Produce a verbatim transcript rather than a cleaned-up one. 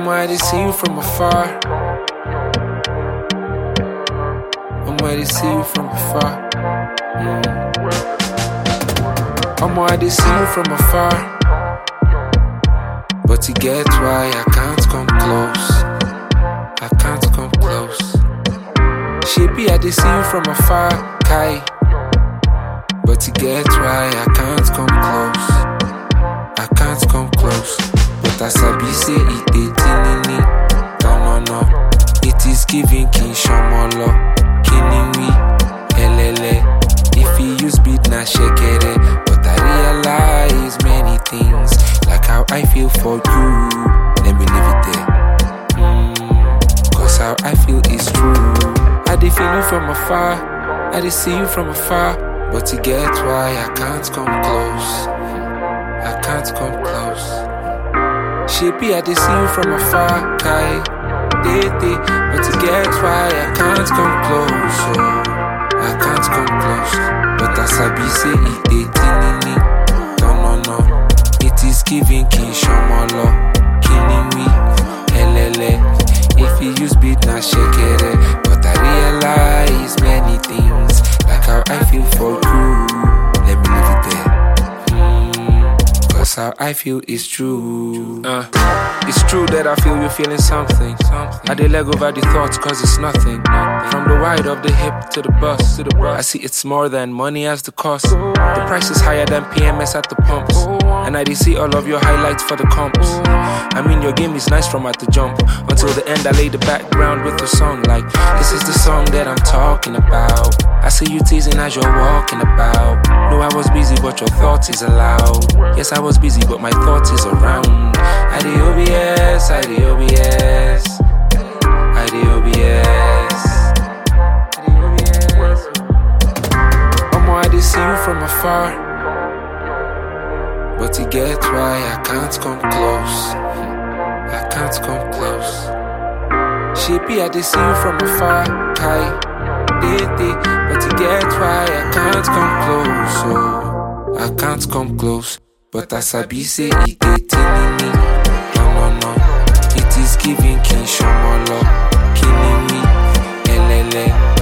I dey see you from afar. Omo, I dey see you from afar. Mm. Omo, I dey see you from afar. But you get why I can't come close. I can't come close. Shebi, I dey see you from afar, Kai. But you get why I can't come close. I can't come close. But as I be say it dey tinini. No, no, no. It is giving King Shomolo. Kiniwi, Elele. If you use beat na shekere. But I realize many things. Like how I feel for you. Let me leave it there. Mm, Cause how I feel is true. I dey feel you from afar. I dey see you from afar. But you get why I can't come close. I can't come close. Shebi, I dey see you from afar, Kai. Day, day. But you get why I can't come close. Oh, I can't come close. But as I be say it dey tinini. No, no, no. It is giving King Shomolo. Kiniwi, Elele. If you use beat na shekere. But I realize many things. Like how I feel for you. Let me leave it there. Mm, Cause how I feel is true. Uh, it's true that I feel you're feeling something. I dey leg over the thoughts cause it's nothing. From the wide of the hip to the bus, to the bus. I see it's more than money as the cost. The price is higher than P M S at the pumps. And I dey see all of your highlights for the comps. I mean your game is nice from at the jump. Until the end I lay the background with the song. Like this is the song that I'm talking about. I see you teasing as you're walking about. No, I was busy but your thoughts is allowed. Yes, I was busy but my thoughts is around. I dey O B S, I dey O B S, I dey O B S, I dey O B S. Omo, I dey see you from afar. But you get why I can't come close. I can't come close. Shebi, I dey see you from afar, Kai. Day, day. But you get why I can't come close. Oh, I can't come close. But as I be say it dey tinini. No, no, no. It is giving King Shomolo. Kiniwi, Elele.